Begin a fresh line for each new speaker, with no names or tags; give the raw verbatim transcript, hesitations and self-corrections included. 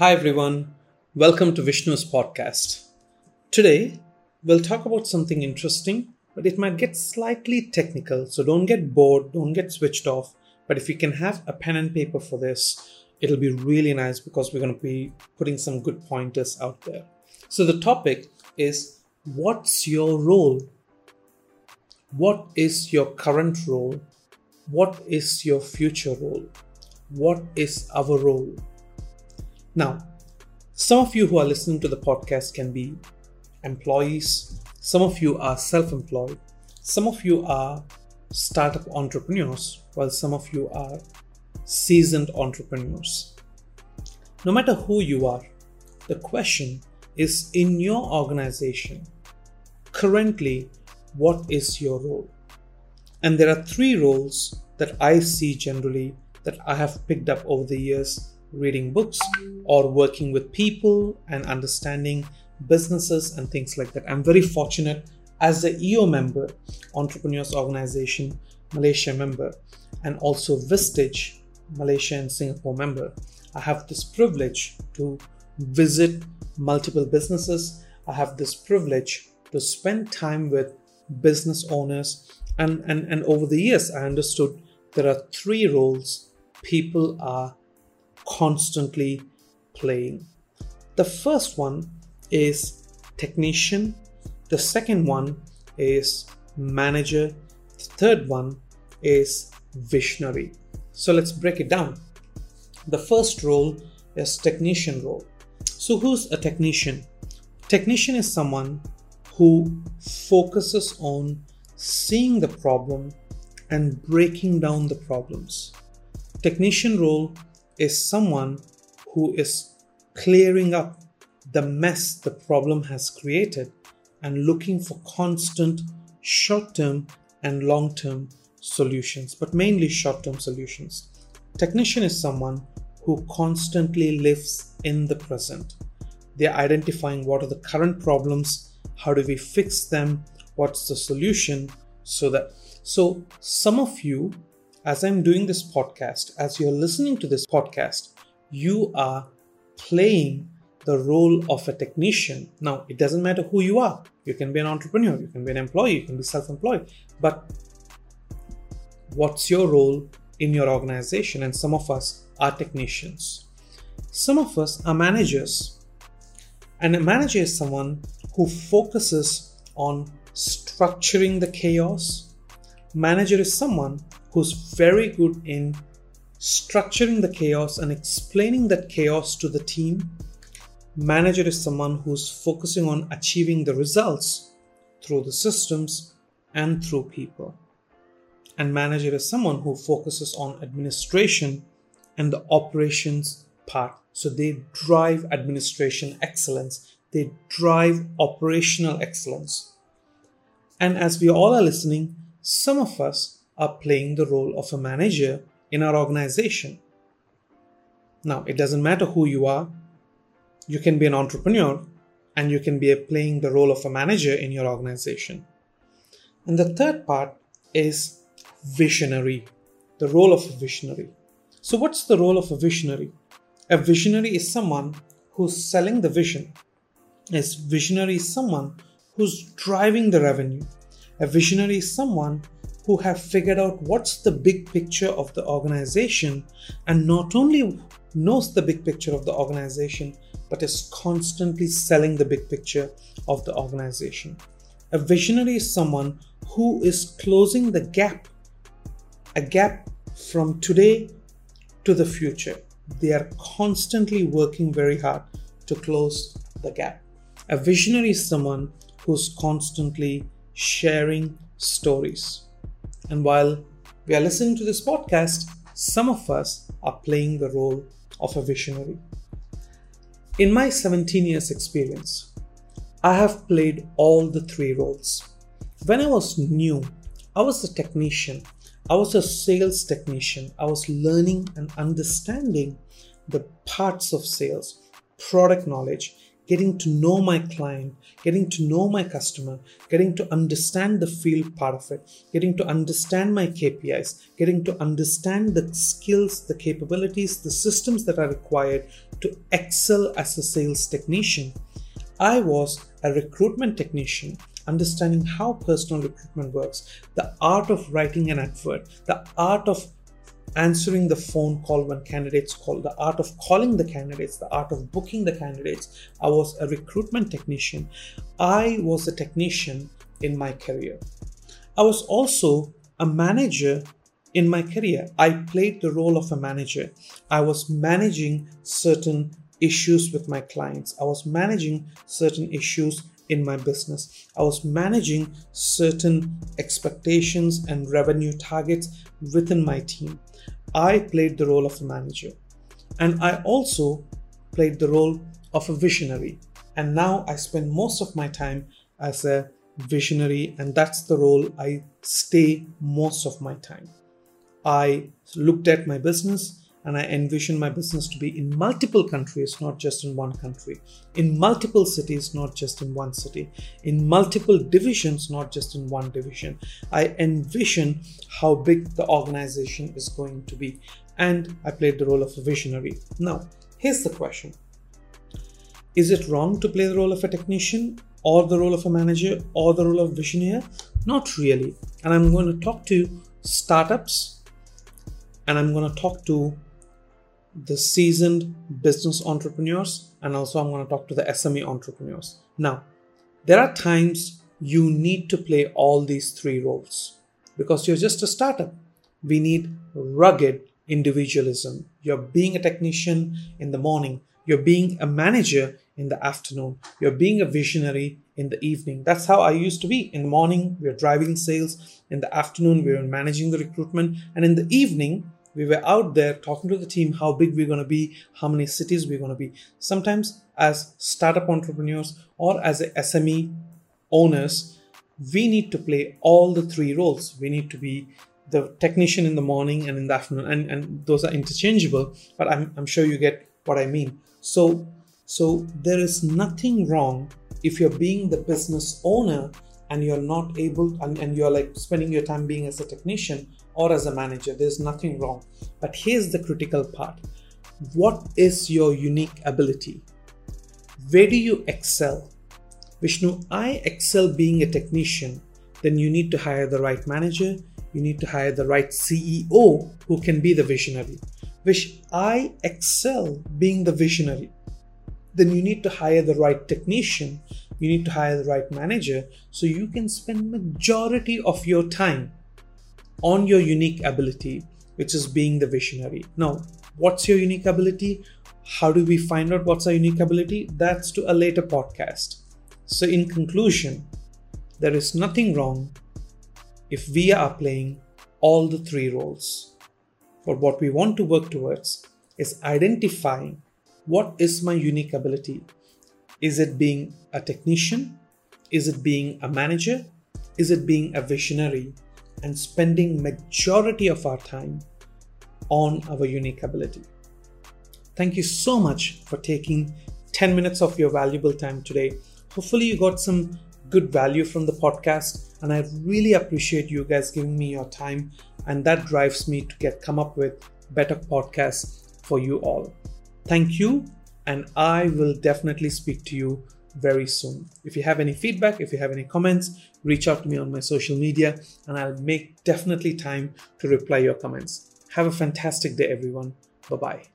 Hi everyone, welcome to Vishnu's podcast. Today, we'll talk about something interesting, but it might get slightly technical, so don't get bored, don't get switched off. But if you can have a pen and paper for this, it'll be really nice because we're going to be putting some good pointers out there. So the topic is, what's your role? What is your current role? What is your future role? What is our role? Now, some of you who are listening to the podcast can be employees. Some of you are self-employed. Some of you are startup entrepreneurs, while some of you are seasoned entrepreneurs. No matter who you are, the question is, in your organization, currently, what is your role? And there are three roles that I see generally that I have picked up over the years reading books or working with people and understanding businesses and things like that. I'm very fortunate as the E O member, Entrepreneurs Organization Malaysia member, and also Vistage Malaysia and Singapore member. I have this privilege to visit multiple businesses. I have this privilege to spend time with business owners. And, and, and over the years, I understood there are three roles people are constantly playing. The first one is technician. The second one is manager. The third one is visionary. So let's break it down. The first role is technician role. So who's a technician? Technician is someone who focuses on seeing the problem and breaking down the problems. Technician role is someone who is clearing up the mess the problem has created and looking for constant short-term and long-term solutions, but mainly short-term solutions. Technician is someone who constantly lives in the present. They're identifying what are the current problems, how do we fix them, what's the solution, so that so some of you, as I'm doing this podcast, as you're listening to this podcast, you are playing the role of a technician. Now, it doesn't matter who you are. You can be an entrepreneur, you can be an employee, you can be self-employed. But what's your role in your organization? And some of us are technicians. Some of us are managers. And a manager is someone who focuses on structuring the chaos. Manager is someone who's very good in structuring the chaos and explaining that chaos to the team. Manager is someone who's focusing on achieving the results through the systems and through people. And manager is someone who focuses on administration and the operations part. So they drive administration excellence. They drive operational excellence. And as we all are listening, some of us are playing the role of a manager in our organization. Now, it doesn't matter who you are. You can be an entrepreneur and you can be playing the role of a manager in your organization. And the third part is visionary, the role of a visionary. So what's the role of a visionary? A visionary is someone who's selling the vision. A visionary is someone who's driving the revenue. A visionary is someone who have figured out what's the big picture of the organization and not only knows the big picture of the organization, but is constantly selling the big picture of the organization. A visionary is someone who is closing the gap, a gap from today to the future. They are constantly working very hard to close the gap. A visionary is someone who's constantly sharing stories. And while we are listening to this podcast, some of us are playing the role of a visionary. In my seventeen years experience, I have played all the three roles. When I was new, I was a technician. I was a sales technician. I was learning and understanding the parts of sales, product knowledge, getting to know my client, getting to know my customer, getting to understand the field part of it, getting to understand my K P Is, getting to understand the skills, the capabilities, the systems that are required to excel as a sales technician. I was a recruitment technician, understanding how personal recruitment works, the art of writing an advert, the art of answering the phone call when candidates call, the art of calling the candidates, the art of booking the candidates. I was a recruitment technician. I was a technician in my career. I was also a manager in my career. I played the role of a manager. I was managing certain issues with my clients. I was managing certain issues in my business. I was managing certain expectations and revenue targets within my team. I played the role of a manager, and I also played the role of a visionary. And now I spend most of my time as a visionary, and that's the role I stay most of my time. I looked at my business and I envisioned my business to be in multiple countries, not just in one country, in multiple cities, not just in one city, in multiple divisions, not just in one division. I envision how big the organization is going to be, and I played the role of a visionary. Now, here's the question. Is it wrong to play the role of a technician or the role of a manager or the role of visionary? Not really. And I'm going to talk to startups, and I'm going to talk to the seasoned business entrepreneurs, and also I'm going to talk to the S M E entrepreneurs. Now, there are times you need to play all these three roles because you're just a startup. We need rugged individualism. You're being a technician in the morning. You're being a manager in the afternoon. You're being a visionary in the evening. That's how I used to be. In the morning, we were driving sales. In the afternoon, we were managing the recruitment. And in the evening, we were out there talking to the team how big we're going to be, how many cities we're going to be. Sometimes as startup entrepreneurs or as a S M E owners, we need to play all the three roles. We need to be the technician in the morning and in the afternoon. And, and those are interchangeable, but I'm, I'm sure you get what I mean. So, so there is nothing wrong if you're being the business owner and you're not able, and, and you're like spending your time being as a technician or as a manager. There's nothing wrong. But here's the critical part. What is your unique ability? Where do you excel? Vishnu, I excel being a technician. Then you need to hire the right manager. You need to hire the right C E O who can be the visionary. Vish, I excel being the visionary. Then you need to hire the right technician. You need to hire the right manager so you can spend majority of your time on your unique ability, which is being the visionary. Now, what's your unique ability? How do we find out what's our unique ability? That's to a later podcast. So in conclusion, there is nothing wrong if we are playing all the three roles. But what we want to work towards is identifying what is my unique ability. Is it being a technician? Is it being a manager? Is it being a visionary? And spending majority of our time on our unique ability. Thank you so much for taking ten minutes of your valuable time today. Hopefully you got some good value from the podcast, and I really appreciate you guys giving me your time, and that drives me to get come up with better podcasts for you all. Thank you, and I will definitely speak to you very soon. If you have any feedback, if you have any comments, reach out to me on my social media and I'll make definitely time to reply your comments. Have a fantastic day, everyone. Bye-bye.